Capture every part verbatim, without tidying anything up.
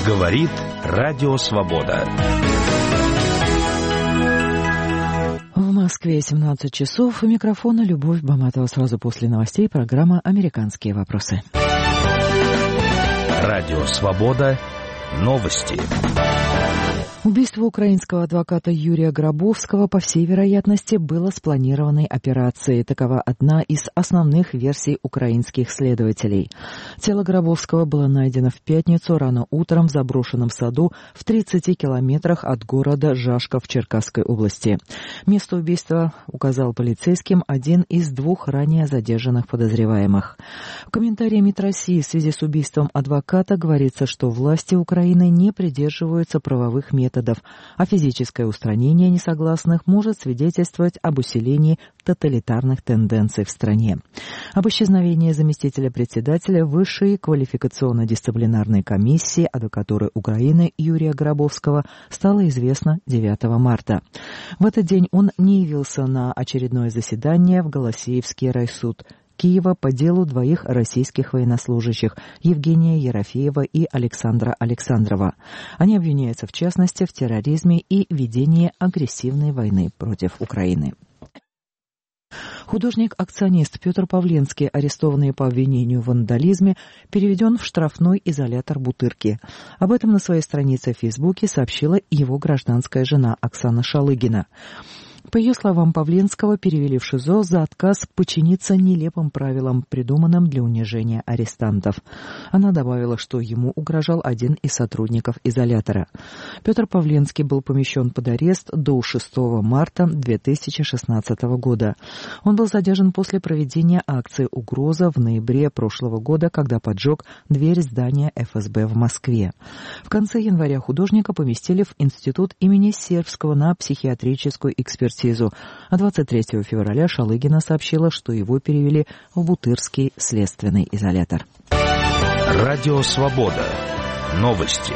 Говорит Радио Свобода. В Москве семнадцать часов. У микрофона Любовь Баматова. Сразу после новостей программа «Американские вопросы». Радио Свобода. Новости. Убийство украинского адвоката Юрия Гробовского, по всей вероятности, было спланированной операцией. Такова одна из основных версий украинских следователей. Тело Гробовского было найдено в пятницу рано утром в заброшенном саду в тридцати километрах от города Жашков в Черкасской области. Место убийства указал полицейским один из двух ранее задержанных подозреваемых. В комментарии МИД России в связи с убийством адвоката говорится, что власти Украины не придерживаются правовых методов, а физическое устранение несогласных может свидетельствовать об усилении тоталитарных тенденций в стране. Об исчезновении заместителя председателя Высшей квалификационно-дисциплинарной комиссии адвокатуры Украины Юрия Гробовского стало известно девятого марта. В этот день он не явился на очередное заседание в Голосеевский райсуд Киева по делу двоих российских военнослужащих Евгения Ерофеева и Александра Александрова. Они обвиняются в частности в терроризме и ведении агрессивной войны против Украины. Художник-акционист Петр Павленский, арестованный по обвинению в вандализме, переведен в штрафной изолятор Бутырки. Об этом на своей странице в Фейсбуке сообщила его гражданская жена Оксана Шалыгина. По ее словам, Павленского перевели в ШИЗО за отказ подчиниться нелепым правилам, придуманным для унижения арестантов. Она добавила, что ему угрожал один из сотрудников изолятора. Петр Павленский был помещен под арест до шестого марта две тысячи шестнадцатого года. Он был задержан после проведения акции «Угроза» в ноябре прошлого года, когда поджег дверь здания эф эс бэ в Москве. В конце января художника поместили в институт имени Сербского на психиатрическую экспертизу. А двадцать третьего февраля Шалыгина сообщила, что его перевели в Бутырский следственный изолятор. Радио Свобода. Новости.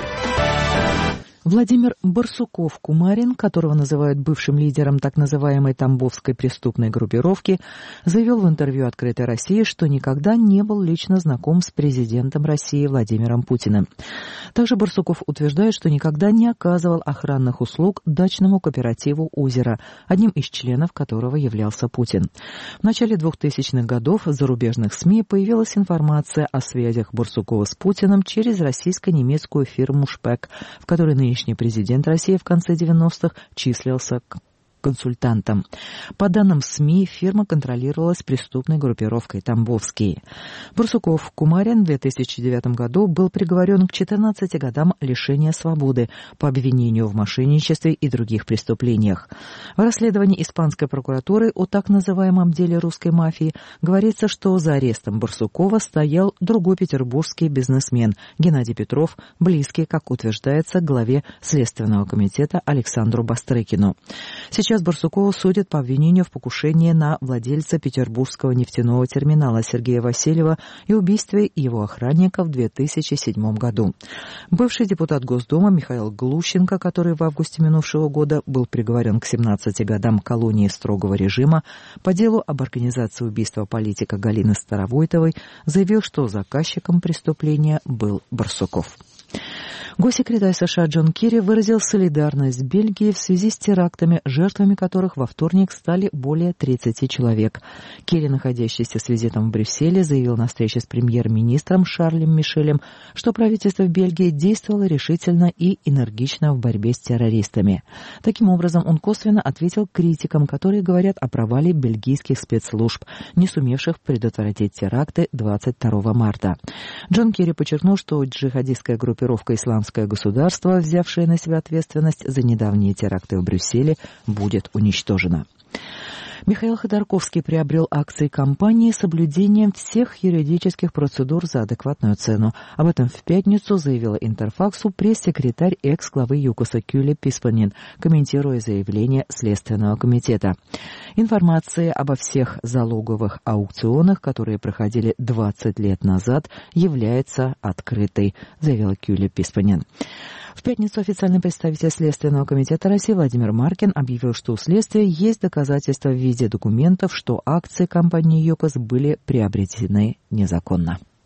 Владимир Барсуков-Кумарин, которого называют бывшим лидером так называемой тамбовской преступной группировки, заявил в интервью «Открытой России», что никогда не был лично знаком с президентом России Владимиром Путиным. Также Барсуков утверждает, что никогда не оказывал охранных услуг дачному кооперативу «Озеро», одним из членов которого являлся Путин. В начале двухтысячных годов в зарубежных СМИ появилась информация о связях Барсукова с Путиным через российско-немецкую фирму «Шпек», в которой нынешний президент России в конце девяностых числился консультантом. По данным СМИ, фирма контролировалась преступной группировкой «Тамбовский». Барсуков-Кумарин в две тысячи девятом году был приговорен к четырнадцати годам лишения свободы по обвинению в мошенничестве и других преступлениях. В расследовании испанской прокуратуры о так называемом деле русской мафии говорится, что за арестом Барсукова стоял другой петербургский бизнесмен Геннадий Петров, близкий, как утверждается, главе Следственного комитета Александру Бастрыкину. Сейчас Сейчас Барсукова судят по обвинению в покушении на владельца петербургского нефтяного терминала Сергея Васильева и убийстве его охранника в две тысячи седьмом году. Бывший депутат Госдумы Михаил Глущенко, который в августе минувшего года был приговорен к семнадцати годам колонии строгого режима по делу об организации убийства политика Галины Старовойтовой, заявил, что заказчиком преступления был Барсуков. Госсекретарь США Джон Керри выразил солидарность с Бельгией в связи с терактами, жертвами которых во вторник стали более тридцати человек. Керри, находящийся с визитом в Брюсселе, заявил на встрече с премьер-министром Шарлем Мишелем, что правительство Бельгии действовало решительно и энергично в борьбе с террористами. Таким образом, он косвенно ответил критикам, которые говорят о провале бельгийских спецслужб, не сумевших предотвратить теракты двадцать второго марта. Джон Керри подчеркнул, что джихадистская группировка «Исламское государство», взявшее на себя ответственность за недавние теракты в Брюсселе, будет уничтожена. Михаил Ходорковский приобрел акции компании с соблюдением всех юридических процедур за адекватную цену. Об этом в пятницу заявила Интерфаксу пресс-секретарь экс-главы ЮКОСа Кюле Писпанин, комментируя заявление Следственного комитета. Информация обо всех залоговых аукционах, которые проходили двадцать лет назад, является открытой, заявила Кюле Писпанин. В пятницу официальный представитель Следственного комитета России Владимир Маркин объявил, что у следствия есть доказательства в виде документов, что акции компании ЮКОС были приобретены незаконно.